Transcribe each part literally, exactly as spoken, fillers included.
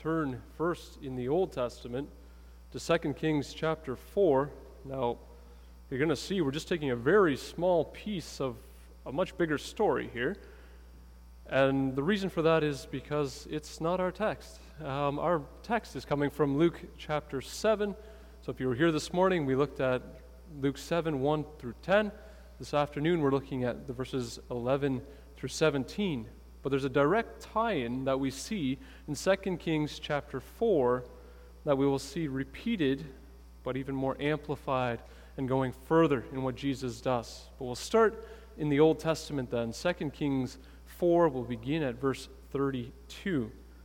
Turn first in the Old Testament to Second Kings chapter four. Now, you're going to see we're just taking a very small piece of a much bigger story here. And the reason for that is because it's not our text. Um, our text is coming from Luke chapter seven. So if you were here this morning, we looked at Luke seven, one through ten. This afternoon, we're looking at the verses eleven through seventeen. But there's a direct tie-in that we see in Second Kings chapter four that we will see repeated, but even more amplified and going further in what Jesus does. But we'll start in the Old Testament then. Second Kings four will begin at verse thirty-two.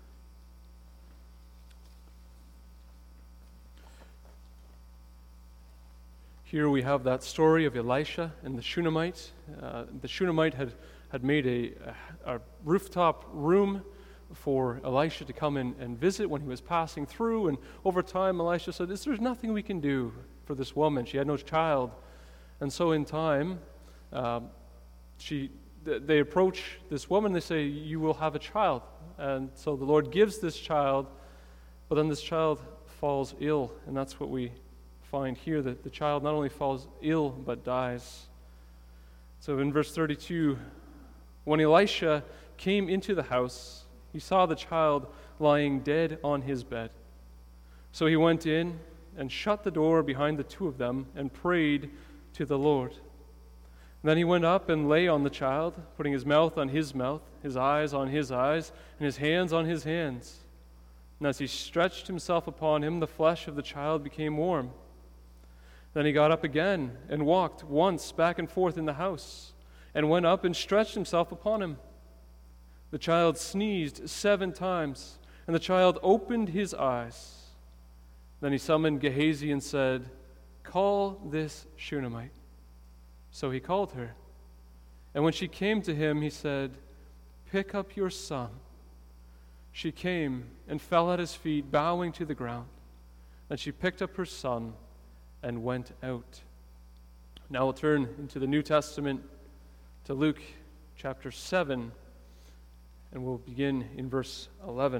Here we have that story of Elisha and the Shunammite. Uh, the Shunammite had had made a, a, a rooftop room for Elisha to come in and visit when he was passing through. And over time, Elisha said, there's nothing we can do for this woman. She had no child. And so in time, um, she th- they approach this woman. They say, you will have a child. And so the Lord gives this child, but then this child falls ill. And that's what we find here, that the child not only falls ill, but dies. So in verse thirty-two, when Elisha came into the house, he saw the child lying dead on his bed. So he went in and shut the door behind the two of them and prayed to the Lord. And then he went up and lay on the child, putting his mouth on his mouth, his eyes on his eyes, and his hands on his hands. And as he stretched himself upon him, the flesh of the child became warm. Then he got up again and walked once back and forth in the house, and went up and stretched himself upon him. The child sneezed seven times, and the child opened his eyes. Then he summoned Gehazi and said, call this Shunammite. So he called her. And when she came to him, he said, pick up your son. She came and fell at his feet, bowing to the ground. And she picked up her son and went out. Now we'll turn into the New Testament to Luke chapter seven, and we'll begin in verse eleven.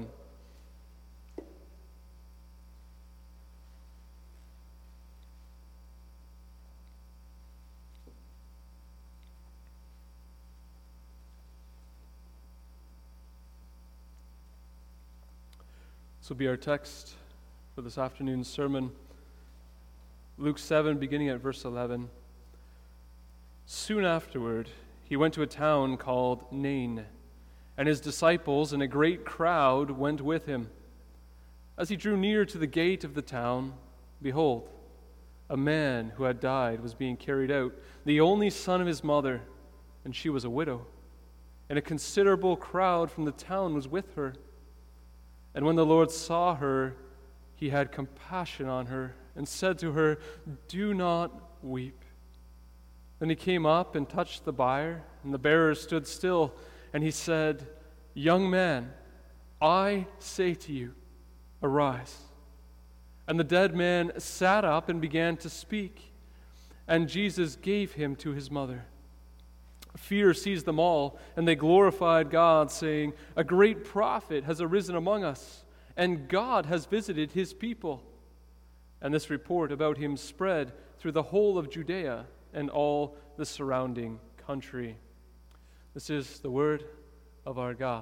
This will be our text for this afternoon's sermon. Luke seven, beginning at verse eleven. Soon afterward, he went to a town called Nain, and his disciples and a great crowd went with him. As he drew near to the gate of the town, behold, a man who had died was being carried out, the only son of his mother, and she was a widow. And a considerable crowd from the town was with her. And when the Lord saw her, he had compassion on her, and said to her, do not weep. Then he came up and touched the bier, and the bearer stood still, and he said, young man, I say to you, arise. And the dead man sat up and began to speak, and Jesus gave him to his mother. Fear seized them all, and they glorified God, saying, a great prophet has arisen among us, and God has visited his people. And this report about him spread through the whole of Judea and all the surrounding country. This is the word of our God.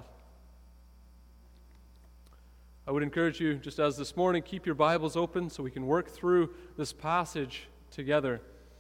I would encourage you, just as this morning, keep your Bibles open so we can work through this passage together.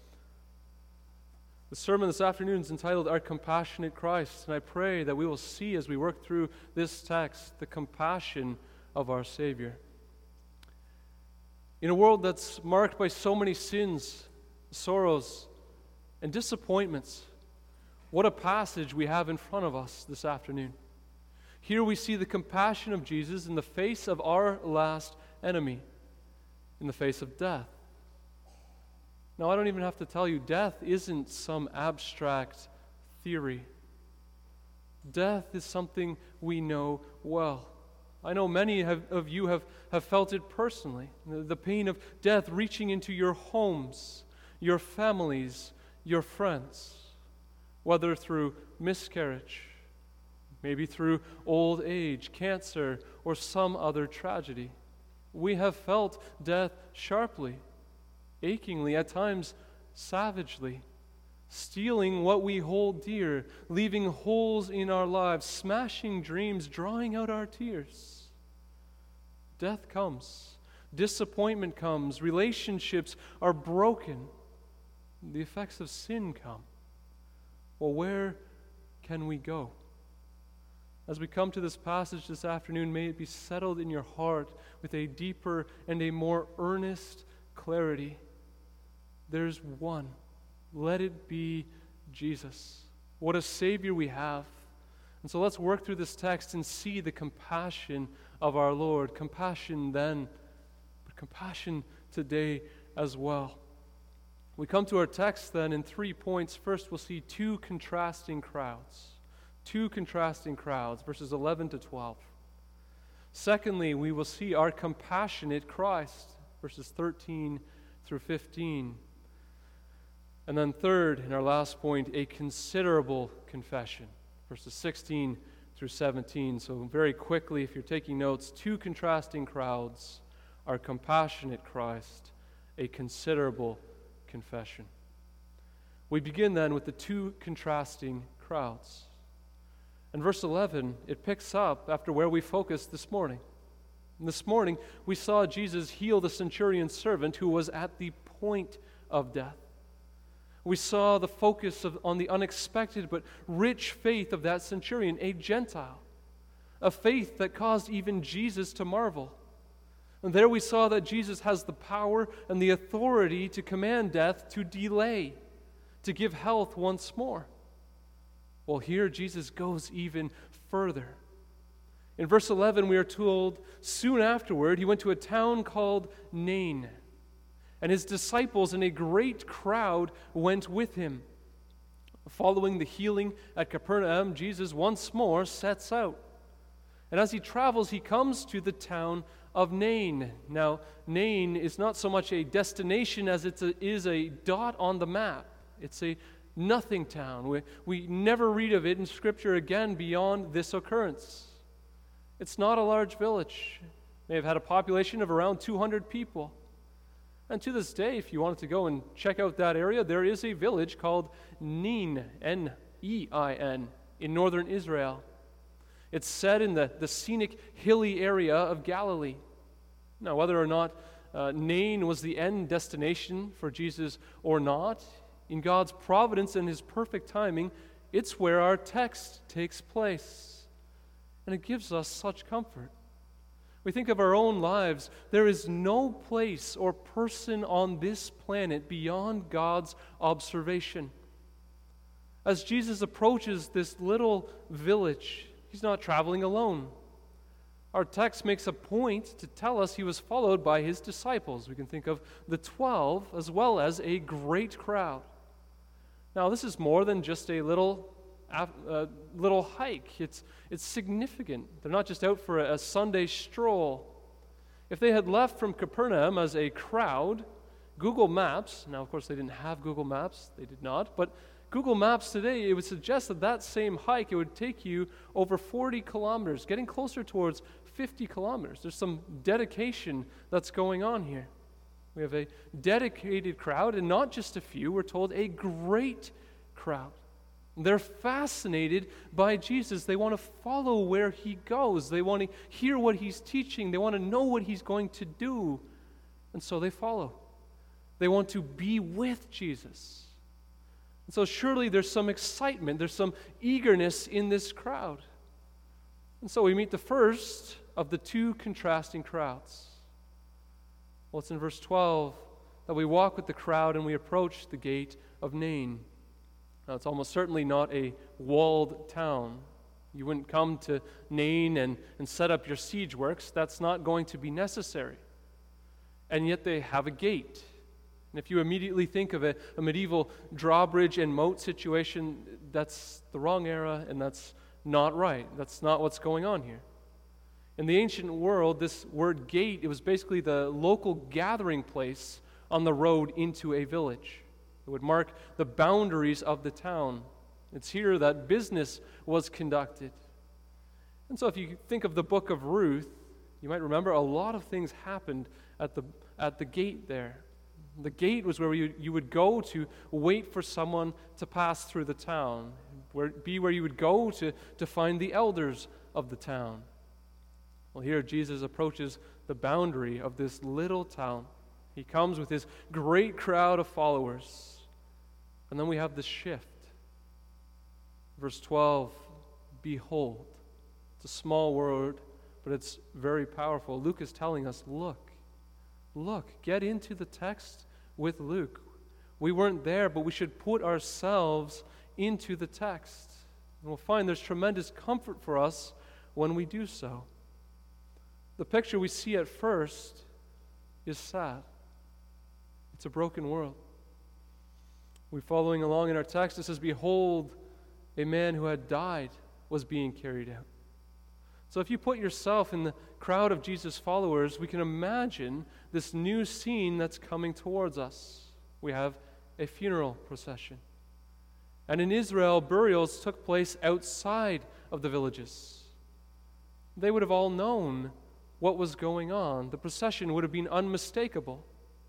The sermon this afternoon is entitled, Our Compassionate Christ, and I pray that we will see as we work through this text the compassion of our Savior. In a world that's marked by so many sins, sorrows, and disappointments, what a passage we have in front of us this afternoon. Here we see the compassion of Jesus in the face of our last enemy, in the face of death. Now, I don't even have to tell you, death isn't some abstract theory. Death is something we know well. I know many have, of you have, have felt it personally, the, the pain of death reaching into your homes, your families, your friends, whether through miscarriage, maybe through old age, cancer, or some other tragedy. We have felt death sharply, achingly, at times savagely, stealing what we hold dear, leaving holes in our lives, smashing dreams, drawing out our tears. Death comes, disappointment comes, relationships are broken, the effects of sin come. Well, where can we go? As we come to this passage this afternoon, may it be settled in your heart with a deeper and a more earnest clarity. There's one. Let it be Jesus. What a Savior we have. And so let's work through this text and see the compassion of our Lord. Compassion then, but compassion today as well. We come to our text then in three points. First, we'll see two contrasting crowds. Two contrasting crowds, verses eleven to twelve. Secondly, we will see our compassionate Christ, verses thirteen through fifteen. And then third, in our last point, a considerable confession, verses sixteen through seventeen. So very quickly, if you're taking notes, two contrasting crowds, our compassionate Christ, a considerable confession. We begin then with the two contrasting crowds. In verse eleven, it picks up after where we focused this morning. And this morning, we saw Jesus heal the centurion's servant who was at the point of death. We saw the focus of, on the unexpected but rich faith of that centurion, a Gentile, a faith that caused even Jesus to marvel. And there we saw that Jesus has the power and the authority to command death to delay, to give health once more. Well, here Jesus goes even further. In verse eleven, we are told, soon afterward, he went to a town called Nain, and his disciples and a great crowd went with him. Following the healing at Capernaum, Jesus once more sets out. And as he travels, he comes to the town of Nain. Now, Nain is not so much a destination as it is a dot on the map. It's a nothing town. We, we never read of it in Scripture again beyond this occurrence. It's not a large village. It may have had a population of around two hundred people. And to this day, if you wanted to go and check out that area, there is a village called Nein, N E I N, in northern Israel. It's set in the, the scenic, hilly area of Galilee. Now, whether or not uh, Nain was the end destination for Jesus or not, in God's providence and His perfect timing, it's where our text takes place. And it gives us such comfort. We think of our own lives. There is no place or person on this planet beyond God's observation. As Jesus approaches this little village, He's not traveling alone. Our text makes a point to tell us He was followed by His disciples. We can think of the twelve as well as a great crowd. Now, this is more than just a little uh, little hike. It's, it's significant. They're not just out for a, a Sunday stroll. If they had left from Capernaum as a crowd, Google Maps, now of course they didn't have Google Maps, they did not, but Google Maps today, it would suggest that that same hike, it would take you over forty kilometers, getting closer towards fifty kilometers. There's some dedication that's going on here. We have a dedicated crowd, and not just a few, we're told a great crowd. They're fascinated by Jesus. They want to follow where He goes. They want to hear what He's teaching. They want to know what He's going to do. And so they follow. They want to be with Jesus. And so surely there's some excitement, there's some eagerness in this crowd. And so we meet the first of the two contrasting crowds. Well, it's in verse twelve that we walk with the crowd and we approach the gate of Nain. Now, it's almost certainly not a walled town. You wouldn't come to Nain and, and set up your siege works. That's not going to be necessary. And yet they have a gate. And if you immediately think of a, a medieval drawbridge and moat situation, that's the wrong era and that's not right. That's not what's going on here. In the ancient world, this word gate, it was basically the local gathering place on the road into a village. It would mark the boundaries of the town. It's here that business was conducted. And so if you think of the book of Ruth, you might remember a lot of things happened at the at the gate there. The gate was where you, you would go to wait for someone to pass through the town, where be where you would go to, to find the elders of the town. Well, here Jesus approaches the boundary of this little town. He comes with his great crowd of followers. And then we have this shift. Verse twelve, behold. It's a small word, but it's very powerful. Luke is telling us, look, look, get into the text with Luke. We weren't there, but we should put ourselves into the text. And we'll find there's tremendous comfort for us when we do so. The picture we see at first is sad. It's a broken world. We're following along in our text. It says, behold, a man who had died was being carried out. So if you put yourself in the crowd of Jesus' followers, we can imagine this new scene that's coming towards us. We have a funeral procession. And in Israel, burials took place outside of the villages. They would have all known what was going on. The procession would have been unmistakable.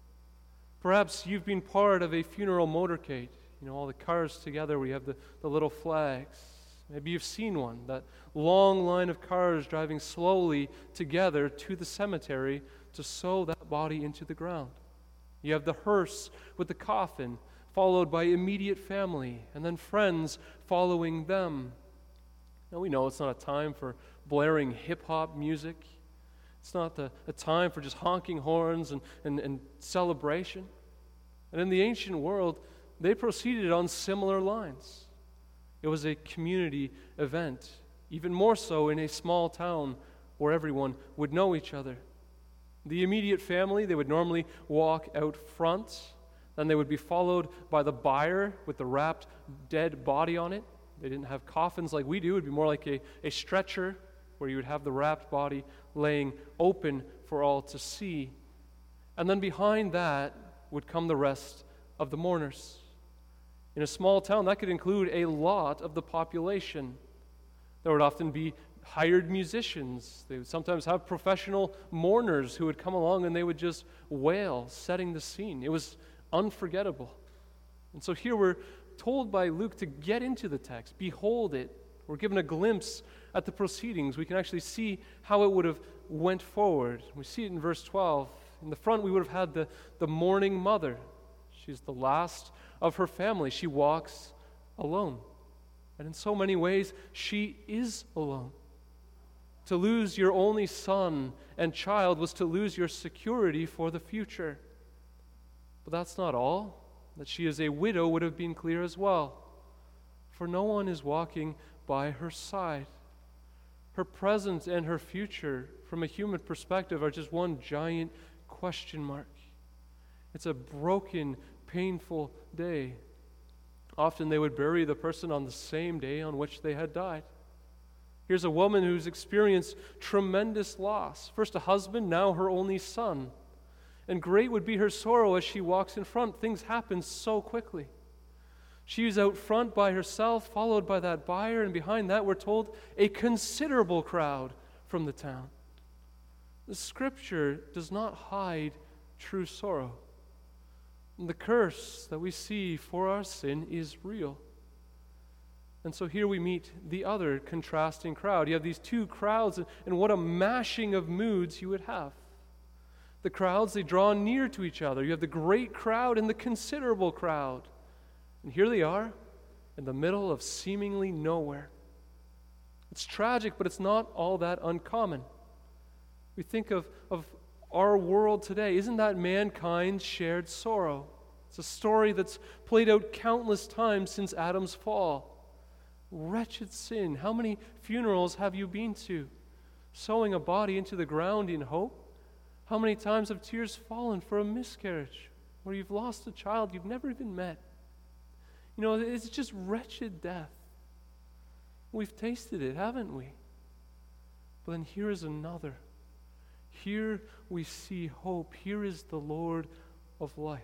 Perhaps you've been part of a funeral motorcade. You know, all the cars together, we have the, the little flags. Maybe you've seen one, that long line of cars driving slowly together to the cemetery to sew that body into the ground. You have the hearse with the coffin, followed by immediate family, and then friends following them. Now we know it's not a time for blaring hip-hop music. It's not the, a time for just honking horns and, and, and celebration. And in the ancient world, they proceeded on similar lines. It was a community event, even more so in a small town where everyone would know each other. The immediate family, they would normally walk out front, then they would be followed by the bier with the wrapped dead body on it. They didn't have coffins like we do. It would be more like a, a stretcher where you would have the wrapped body laying open for all to see. And then behind that would come the rest of the mourners. In a small town, that could include a lot of the population. There would often be hired musicians. They would sometimes have professional mourners who would come along and they would just wail, setting the scene. It was unforgettable. And so here we're told by Luke to get into the text, behold it. We're given a glimpse at the proceedings. We can actually see how it would have went forward. We see it in verse twelve. In the front, we would have had the, the mourning mother. She's the last of her family. She walks alone. And in so many ways, she is alone. To lose your only son and child was to lose your security for the future. But that's not all. That she is a widow would have been clear as well. For no one is walking by her side. Her present and her future, from a human perspective, are just one giant question mark. It's a broken, painful day. Often they would bury the person on the same day on which they had died. Here's a woman who's experienced tremendous loss. First a husband, now her only son. And great would be her sorrow as she walks in front. Things happen so quickly. She's out front by herself, followed by that bier, and behind that, we're told, a considerable crowd from the town. The Scripture does not hide true sorrow. And the curse that we see for our sin is real. And so here we meet the other contrasting crowd. You have these two crowds, and what a mashing of moods you would have. The crowds, they draw near to each other. You have the great crowd and the considerable crowd. And here they are in the middle of seemingly nowhere. It's tragic, but it's not all that uncommon. We think of, of our world today. Isn't that mankind's shared sorrow? It's a story that's played out countless times since Adam's fall. Wretched sin. How many funerals have you been to? Sowing a body into the ground in hope? How many times have tears fallen for a miscarriage where you've lost a child you've never even met? You know, it's just wretched death. We've tasted it, haven't we? But then here is another. Here we see hope. Here is the Lord of life.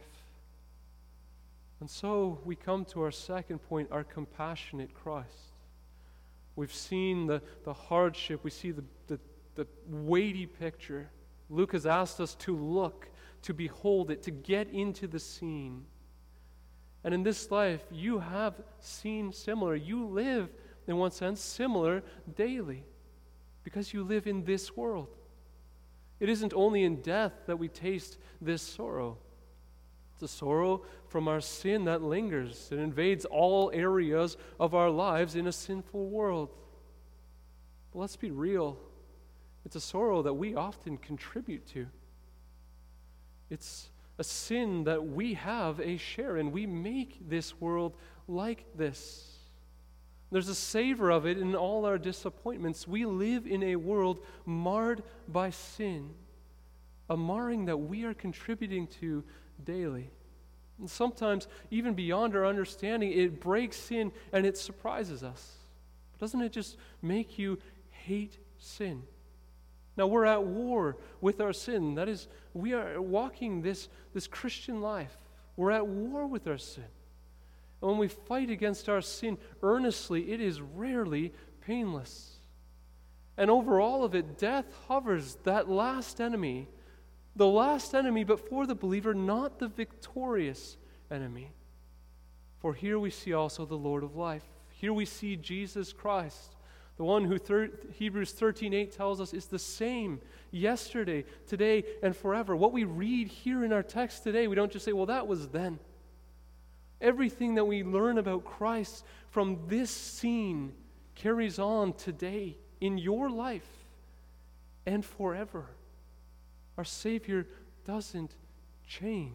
And so we come to our second point, our compassionate Christ. We've seen the, the hardship. We see the, the, the weighty picture. Luke has asked us to look, to behold it, to get into the scene. And in this life, you have seen similar. You live, in one sense, similar daily because you live in this world. It isn't only in death that we taste this sorrow. It's a sorrow from our sin that lingers. It invades all areas of our lives in a sinful world. But let's be real. It's a sorrow that we often contribute to. It's a sin that we have a share in. We make this world like this. There's a savor of it in all our disappointments. We live in a world marred by sin, a marring that we are contributing to daily. And sometimes, even beyond our understanding, it breaks in and it surprises us. Doesn't it just make you hate sin? Now, we're at war with our sin. That is, we are walking this, this Christian life. We're at war with our sin. And when we fight against our sin earnestly, it is rarely painless. And over all of it, death hovers, that last enemy, the last enemy, but for the believer, not the victorious enemy. For here we see also the Lord of life. Here we see Jesus Christ, the one who thir- Hebrews thirteen eight tells us is the same yesterday, today, and forever. What we read here in our text today, we don't just say, well, that was then. Everything that we learn about Christ from this scene carries on today in your life and forever. Our Savior doesn't change.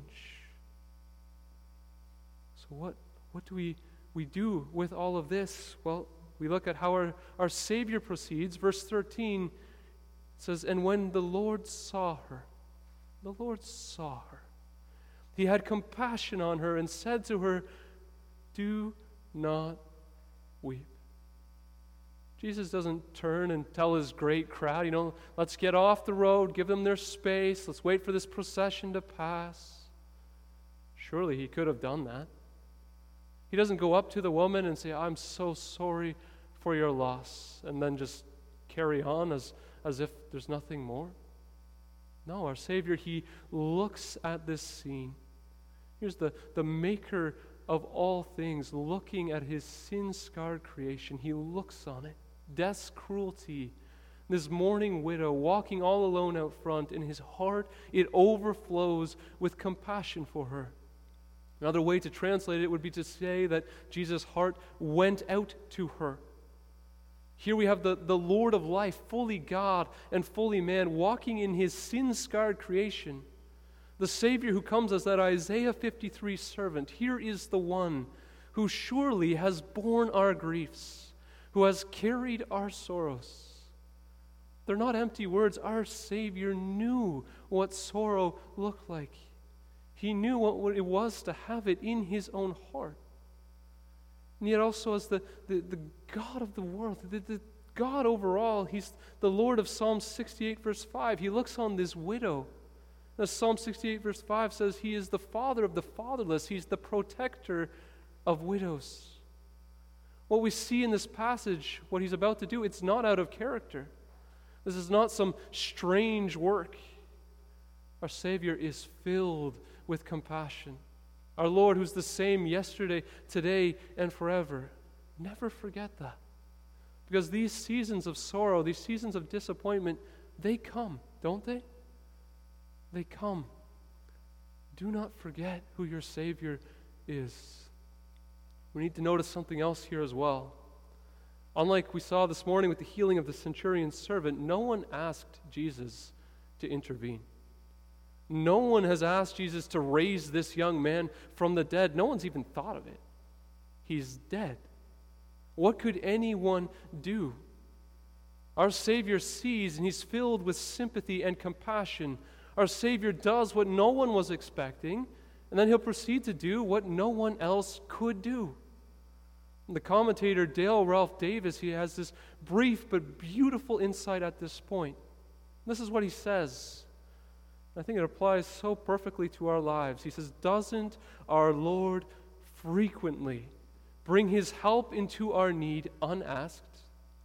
So what, what do we, we do with all of this? Well, we look at how our, our Savior proceeds. Verse thirteen says, and when the Lord saw her, the Lord saw her, He had compassion on her and said to her, do not weep. Jesus doesn't turn and tell his great crowd, you know, let's get off the road, give them their space, let's wait for this procession to pass. Surely he could have done that. He doesn't go up to the woman and say, I'm so sorry for your loss, and then just carry on as, as if there's nothing more. No, our Savior, he looks at this scene. Here's the, the maker of all things looking at his sin-scarred creation. He looks on it. Death's cruelty. This mourning widow walking all alone out front. In his heart, it overflows with compassion for her. Another way to translate it would be to say that Jesus' heart went out to her. Here we have the, the Lord of life, fully God and fully man, walking in his sin-scarred creation. The Savior who comes as that Isaiah fifty-three servant. Here is the one who surely has borne our griefs, who has carried our sorrows. They're not empty words. Our Savior knew what sorrow looked like. He knew what it was to have it in his own heart. And yet also as the, the, the God of the world, the, the God overall, he's the Lord of Psalm sixty-eight verse five. He looks on this widow. As Psalm sixty-eight verse five says, he is the father of the fatherless. He's the protector of widows. What we see in this passage, what he's about to do, it's not out of character. This is not some strange work. Our Savior is filled with compassion. Our Lord, who's the same yesterday, today, and forever. Never forget that. Because these seasons of sorrow, these seasons of disappointment, they come, don't they? They come. Do not forget who your Savior is. We need to notice something else here as well. Unlike we saw this morning with the healing of the centurion's servant, no one asked Jesus to intervene. No one has asked Jesus to raise this young man from the dead. No one's even thought of it. He's dead. What could anyone do? Our Savior sees, and he's filled with sympathy and compassion. Our Savior does what no one was expecting, and then he'll proceed to do what no one else could do. And the commentator Dale Ralph Davis, he has this brief but beautiful insight at this point. This is what he says. I think it applies so perfectly to our lives. He says, doesn't our Lord frequently bring his help into our need unasked?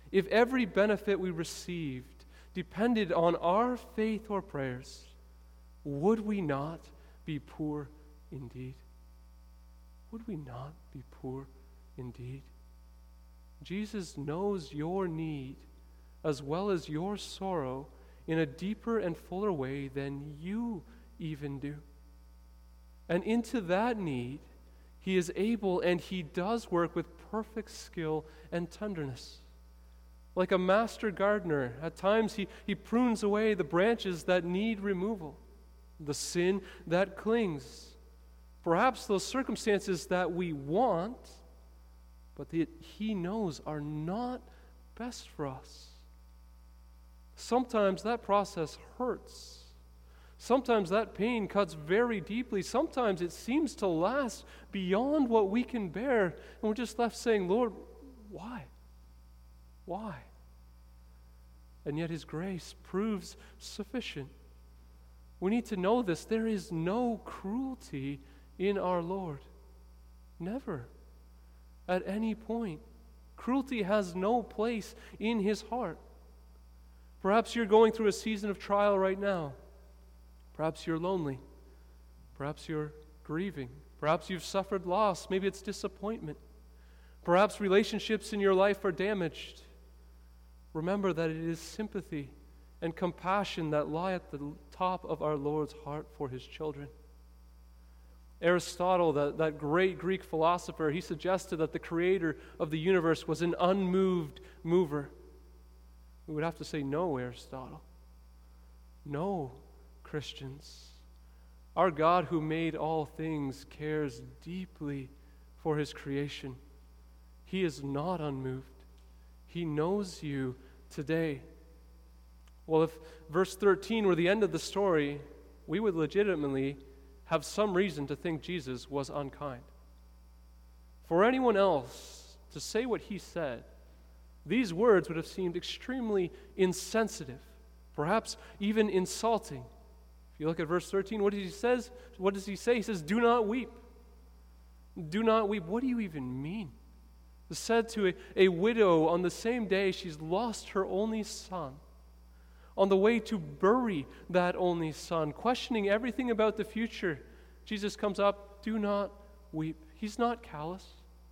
if every benefit we received depended on our faith or prayers, would we not be poor indeed? Would we not be poor indeed? Jesus knows your need as well as your sorrow in a deeper and fuller way than you even do. And into that need, He is able and He does work with perfect skill and tenderness. Like a master gardener, at times he, he prunes away the branches that need removal, the sin that clings, perhaps those circumstances that we want, but that He knows are not best for us. Sometimes that process hurts. Sometimes that pain cuts very deeply. Sometimes it seems to last beyond what we can bear, and we're just left saying, Lord, why? Why? And yet His grace proves sufficient. We need to know this. There is no cruelty in our Lord. Never. At any point. Cruelty has no place in His heart. Perhaps you're going through a season of trial right now. Perhaps you're lonely. Perhaps you're grieving. Perhaps you've suffered loss. Maybe it's disappointment. Perhaps relationships in your life are damaged. Remember that it is sympathy and compassion that lie at the top of our Lord's heart for His children. Aristotle, that, that great Greek philosopher, he suggested that the creator of the universe was an unmoved mover. We would have to say, no, Aristotle. No, Christians. Our God who made all things cares deeply for His creation. He is not unmoved. He knows you today. Well, if verse thirteen were the end of the story, we would legitimately have some reason to think Jesus was unkind. For anyone else to say what He said, these words would have seemed extremely insensitive, perhaps even insulting. If you look at verse thirteen, what does He says? What does He say? He says, "Do not weep. Do not weep." What do you even mean? It's said to a, a widow on the same day she's lost her only son, on the way to bury that only son, questioning everything about the future. Jesus comes up, "Do not weep." He's not callous.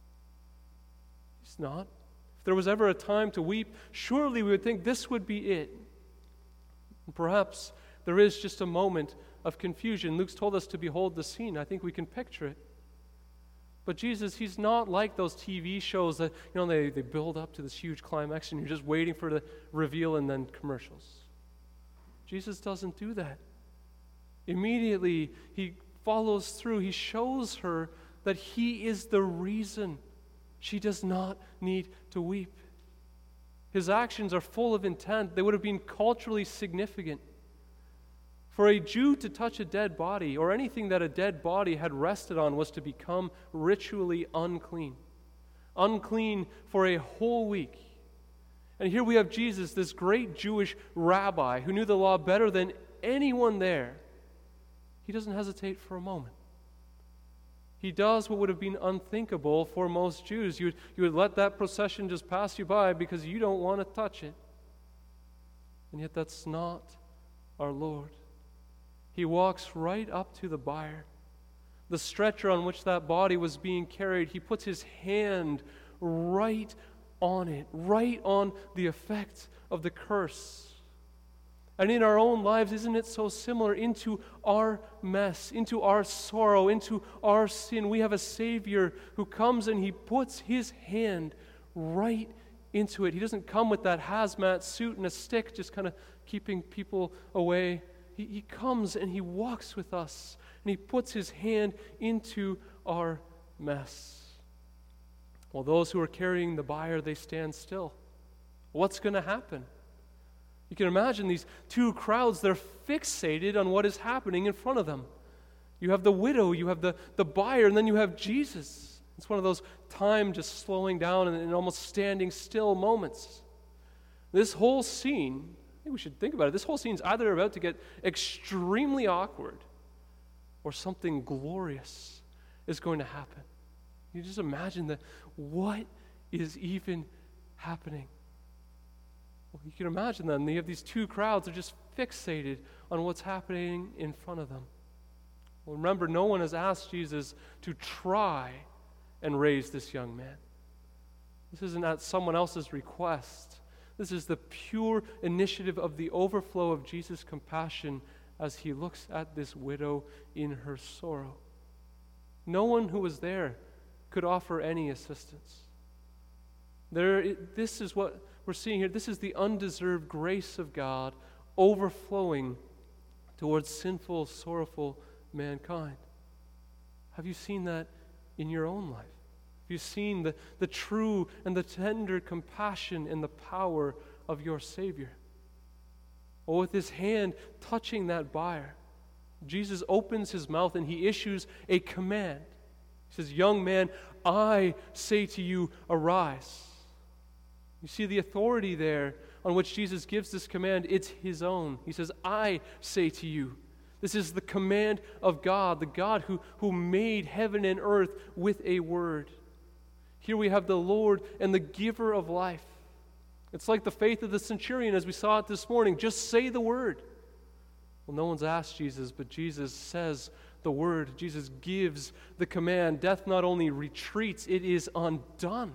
He's not. If there was ever a time to weep, surely we would think this would be it. And perhaps there is just a moment of confusion. Luke's told us to behold the scene. I think we can picture it. But Jesus, He's not like those T V shows that, you know, they, they build up to this huge climax and you're just waiting for the reveal and then commercials. Jesus doesn't do that. Immediately, He follows through. He shows her that He is the reason she does not need to weep. His actions are full of intent. They would have been culturally significant. For a Jew to touch a dead body or anything that a dead body had rested on was to become ritually unclean. Unclean for a whole week. And here we have Jesus, this great Jewish rabbi who knew the law better than anyone there. He doesn't hesitate for a moment. He does what would have been unthinkable for most Jews. You would, you would let that procession just pass you by because you don't want to touch it. And yet that's not our Lord. He walks right up to the bier, the stretcher on which that body was being carried. He puts His hand right on it, right on the effect of the curse. And in our own lives, isn't it so similar? Into our mess, into our sorrow, into our sin, we have a Savior who comes and He puts His hand right into it. He doesn't come with that hazmat suit and a stick just kind of keeping people away. He, he comes and He walks with us and He puts His hand into our mess. Well, those who are carrying the bier, they stand still. What's going to happen? You can imagine these two crowds, they're fixated on what is happening in front of them. You have the widow, you have the, the buyer, and then you have Jesus. It's one of those time just slowing down and, and almost standing still moments. This whole scene, I think we should think about it, this whole scene is either about to get extremely awkward or something glorious is going to happen. You just imagine that what is even happening. Well, you can imagine then, you have these two crowds that are just fixated on what's happening in front of them. Well, remember, no one has asked Jesus to try and raise this young man. This isn't at someone else's request. This is the pure initiative of the overflow of Jesus' compassion as he looks at this widow in her sorrow. No one who was there could offer any assistance. There, it, this is what we're seeing here. This is the undeserved grace of God overflowing towards sinful, sorrowful mankind. Have you seen that in your own life? Have you seen the, the true and the tender compassion and the power of your Savior? Or with his hand touching that buyer, Jesus opens his mouth and he issues a command. He says, "Young man, I say to you, arise." You see the authority there on which Jesus gives this command. It's his own. He says, "I say to you." This is the command of God, the God who, who made heaven and earth with a word. Here we have the Lord and the giver of life. It's like the faith of the centurion as we saw it this morning. Just say the word. Well, no one's asked Jesus, but Jesus says the word. Jesus gives the command. Death not only retreats, it is undone.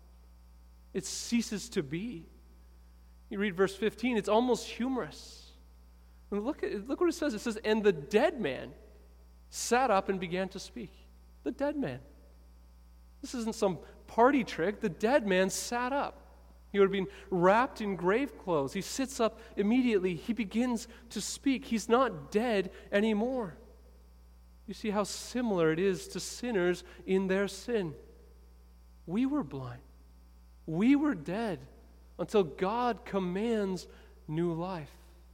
It ceases to be. You read verse fifteen, it's almost humorous. And look, at, look what it says. It says, "And the dead man sat up and began to speak." The dead man. This isn't some party trick. The dead man sat up. He would have been wrapped in grave clothes. He sits up immediately. He begins to speak. He's not dead anymore. You see how similar it is to sinners in their sin. We were blind. We were dead until God commands new life.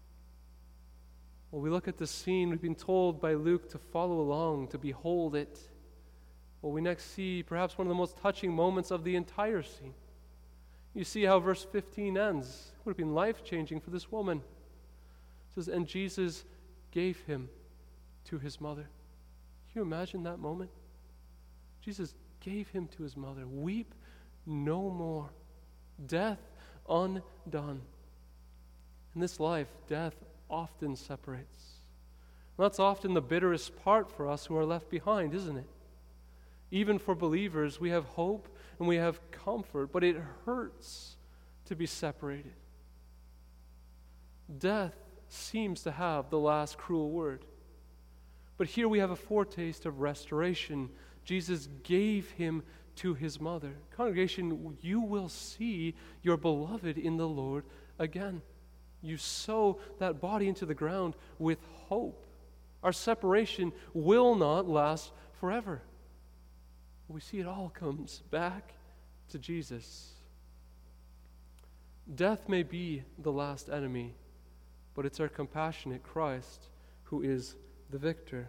Well, we look at the scene. We've been told by Luke to follow along, to behold it. Well, we next see perhaps one of the most touching moments of the entire scene. You see how verse fifteen ends. It would have been life-changing for this woman. It says, "And Jesus gave him to his mother." Can you imagine that moment? Jesus gave him to his mother. Weep no more. Death undone. In this life, death often separates. And that's often the bitterest part for us who are left behind, isn't it? Even for believers, we have hope and we have comfort, but it hurts to be separated. Death seems to have the last cruel word. But here we have a foretaste of restoration. Jesus gave him to his mother. Congregation, you will see your beloved in the Lord again. You sow that body into the ground with hope. Our separation will not last forever. We see it all comes back to Jesus. Death may be the last enemy, but it's our compassionate Christ who is the victor.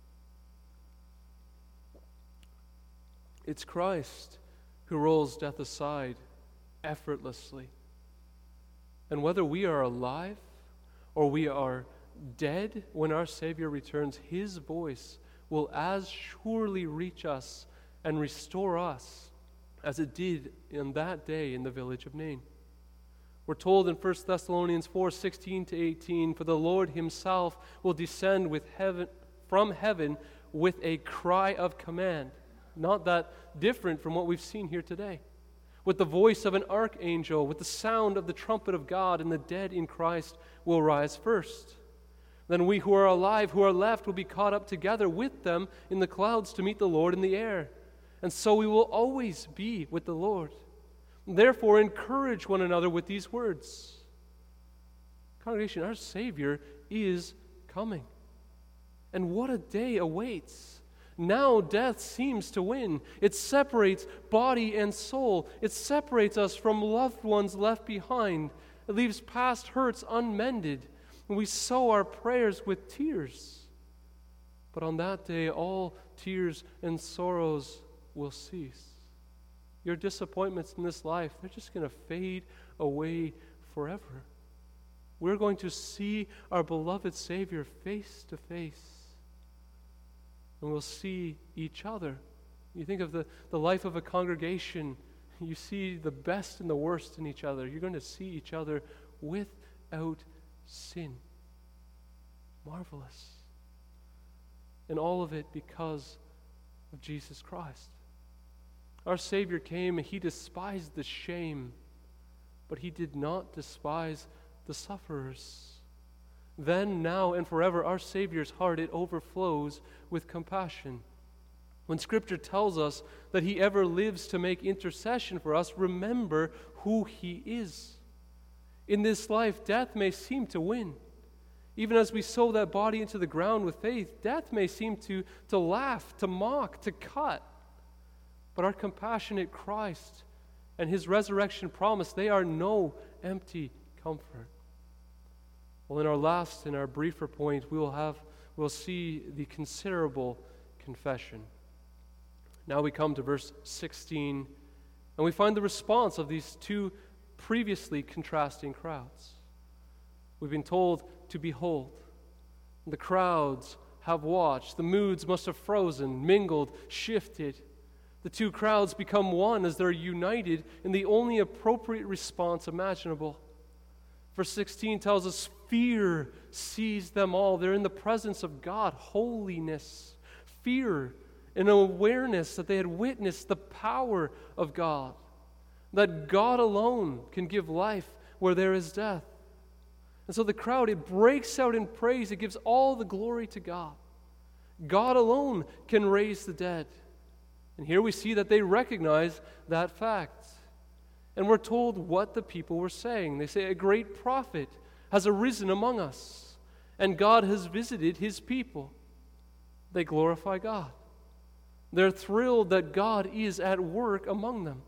It's Christ who rolls death aside effortlessly. And whether we are alive or we are dead when our Savior returns, his voice will as surely reach us and restore us as it did in that day in the village of Nain. We're told in First Thessalonians four, sixteen to eighteen, "For the Lord himself will descend with heaven, from heaven with a cry of command." Not that different from what we've seen here today. "With the voice of an archangel, with the sound of the trumpet of God, and the dead in Christ will rise first. Then we who are alive, who are left, will be caught up together with them in the clouds to meet the Lord in the air. And so we will always be with the Lord. Therefore, encourage one another with these words." Congregation, our Savior is coming. And what a day awaits. Now death seems to win. It separates body and soul. It separates us from loved ones left behind. It leaves past hurts unmended. And we sow our prayers with tears. But on that day, all tears and sorrows will cease. Your disappointments in this life, they're just going to fade away forever. We're going to see our beloved Savior face to face. And we'll see each other. You think of the, the life of a congregation, you see the best and the worst in each other. You're going to see each other without sin. Marvelous. And all of it because of Jesus Christ. Our Savior came and he despised the shame, but he did not despise the sufferers. Then, now, and forever, our Savior's heart, it overflows with compassion. When Scripture tells us that he ever lives to make intercession for us, remember who he is. In this life, death may seem to win. Even as we sow that body into the ground with faith, death may seem to, to laugh, to mock, to cut. But our compassionate Christ and his resurrection promise, they are no empty comfort. Well, in our last, in our briefer point, we will have, we'll see the considerable confession. Now we come to verse sixteen, and we find the response of these two previously contrasting crowds. We've been told to behold. The crowds have watched. The moods must have frozen, mingled, shifted. The two crowds become one as they're united in the only appropriate response imaginable. Verse sixteen tells us fear seized them all. They're in the presence of God, holiness, fear, an awareness that they had witnessed the power of God, that God alone can give life where there is death. And so the crowd, it breaks out in praise. It gives all the glory to God. God alone can raise the dead. And here we see that they recognize that fact. And we're told what the people were saying. They say, a great prophet has arisen among us, and God has visited his people. They glorify God. They're thrilled that God is at work among them.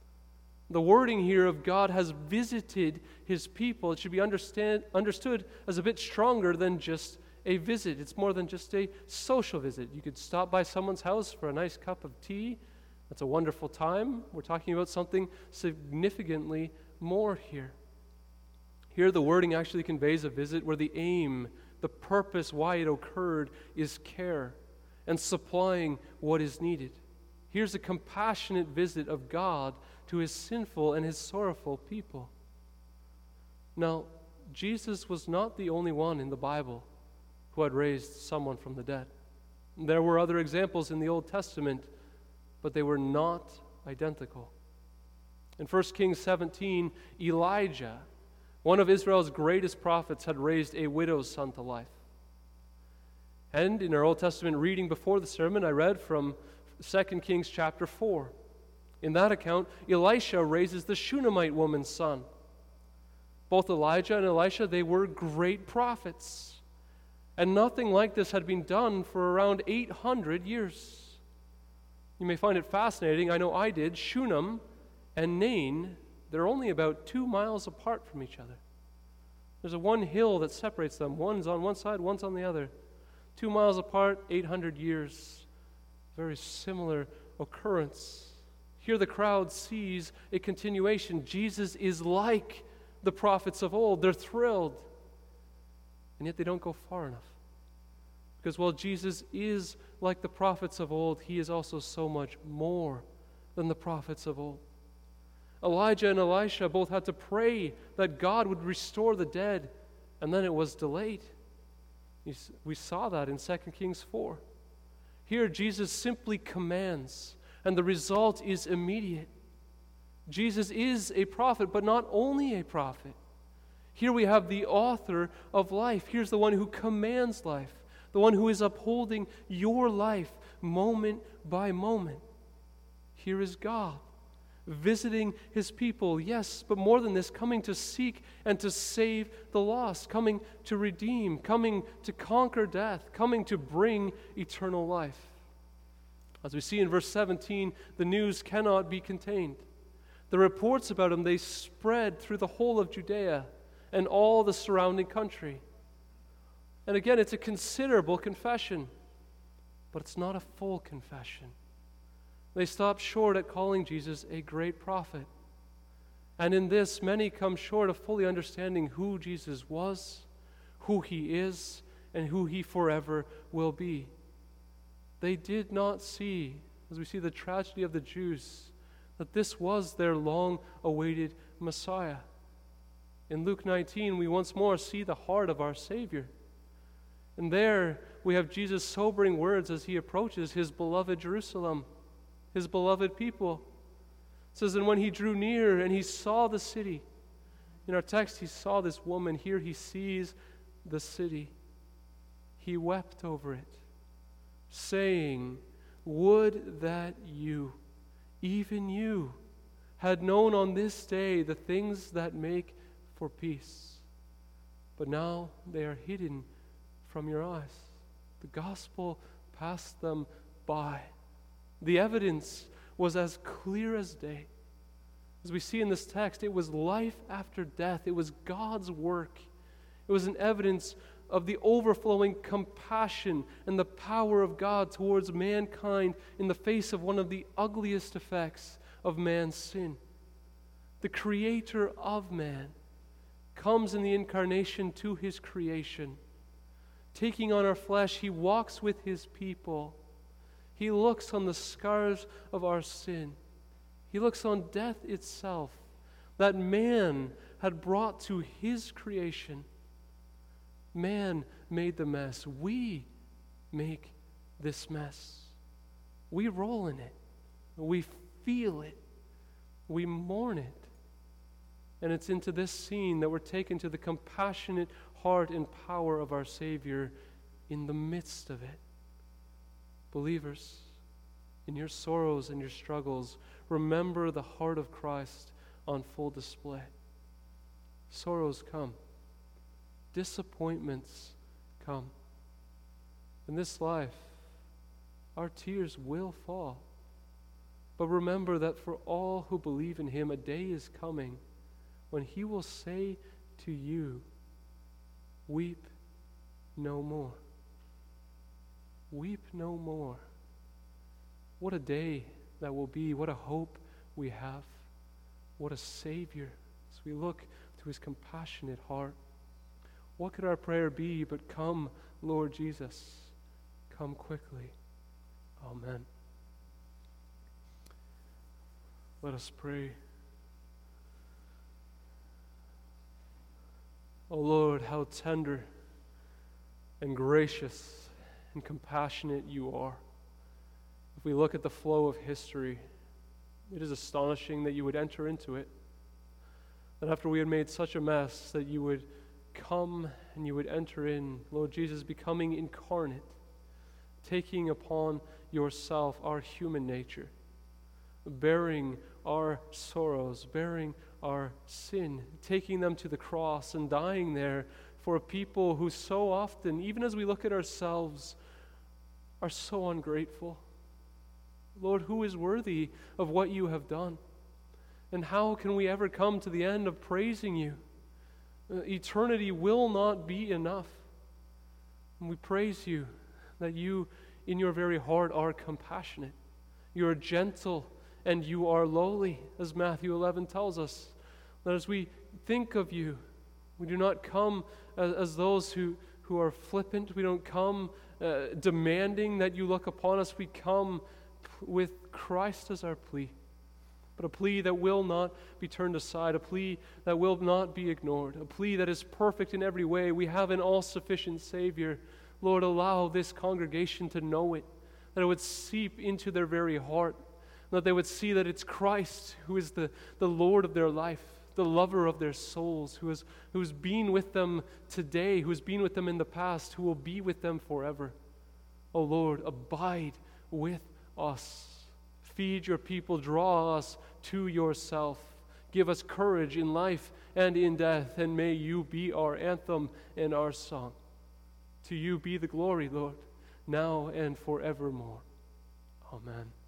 The wording here of God has visited his people, it should be understand, understood as a bit stronger than just a visit. It's more than just a social visit. You could stop by someone's house for a nice cup of tea. That's a wonderful time. We're talking about something significantly more here. Here the wording actually conveys a visit where the aim, the purpose why it occurred is care and supplying what is needed. Here's a compassionate visit of God to his sinful and his sorrowful people. Now, Jesus was not the only one in the Bible who had raised someone from the dead. There were other examples in the Old Testament, but they were not identical. In First Kings seventeen, Elijah, one of Israel's greatest prophets, had raised a widow's son to life. And in our Old Testament reading before the sermon, I read from Second Kings chapter four. In that account, Elisha raises the Shunammite woman's son. Both Elijah and Elisha, they were great prophets. And nothing like this had been done for around eight hundred years. You may find it fascinating. I know I did. Shunem and Nain, they're only about two miles apart from each other. There's a one hill that separates them. One's on one side, one's on the other. Two miles apart, eight hundred years. Very similar occurrence. Here the crowd sees a continuation. Jesus is like the prophets of old. They're thrilled. And yet they don't go far enough. Because while Jesus is like the prophets of old, he is also so much more than the prophets of old. Elijah and Elisha both had to pray that God would restore the dead, and then it was delayed. We saw that in Second Kings four. Here Jesus simply commands, and the result is immediate. Jesus is a prophet, but not only a prophet. Here we have the author of life. Here's the one who commands life, the one who is upholding your life moment by moment. Here is God, visiting his people, yes, but more than this, coming to seek and to save the lost, coming to redeem, coming to conquer death, coming to bring eternal life. As we see in verse seventeen, the news cannot be contained. The reports about him, they spread through the whole of Judea and all the surrounding country. And again, it's a considerable confession, but it's not a full confession. They stop short at calling Jesus a great prophet. And in this, many come short of fully understanding who Jesus was, who he is, and who he forever will be. They did not see, as we see the tragedy of the Jews, that this was their long-awaited Messiah. In Luke nineteen, we once more see the heart of our Savior. And there we have Jesus' sobering words as he approaches his beloved Jerusalem, his beloved people. It says, and when he drew near and he saw the city, in our text he saw this woman, here he sees the city. He wept over it, saying, would that you, even you, had known on this day the things that make for peace. But now they are hidden from your eyes. The gospel passed them by. The evidence was as clear as day. As we see in this text, it was life after death. It was God's work. It was an evidence of the overflowing compassion and the power of God towards mankind in the face of one of the ugliest effects of man's sin. The Creator of man comes in the incarnation to his creation. Taking on our flesh, he walks with his people. He looks on the scars of our sin. He looks on death itself that man had brought to his creation. Man made the mess. We make this mess. We roll in it. We feel it. We mourn it. And it's into this scene that we're taken to the compassionate heart and power of our Savior in the midst of it. Believers, in your sorrows and your struggles, remember the heart of Christ on full display. Sorrows come. Disappointments come. In this life, our tears will fall. But remember that for all who believe in him, a day is coming when he will say to you, weep no more. Weep no more. What a day that will be. What a hope we have. What a Savior as we look to his compassionate heart. What could our prayer be but come, Lord Jesus, come quickly. Amen. Let us pray. O Lord, how tender and gracious and compassionate you are. If we look at the flow of history, it is astonishing that you would enter into it. That after we had made such a mess, that you would come and you would enter in, Lord Jesus, becoming incarnate, taking upon yourself our human nature, bearing our sorrows, bearing our sin, taking them to the cross and dying there for a people who so often, even as we look at ourselves, are so ungrateful. Lord, who is worthy of what you have done? And how can we ever come to the end of praising you? Uh, eternity will not be enough. And we praise you that you, in your very heart, are compassionate. You are gentle and you are lowly, as Matthew eleven tells us. That as we think of you, we do not come as, as those who, who are flippant. We don't come uh, demanding that you look upon us. We come with Christ as our plea, but a plea that will not be turned aside, a plea that will not be ignored, a plea that is perfect in every way. We have an all-sufficient Savior. Lord, allow this congregation to know it, that it would seep into their very heart, that they would see that it's Christ who is the, the Lord of their life, the lover of their souls, who is who's been with them today, who's been with them in the past, who will be with them forever. Oh Lord, abide with us. Feed your people, draw us to yourself. Give us courage in life and in death, and may you be our anthem and our song. To you be the glory, Lord, now and forevermore. Amen.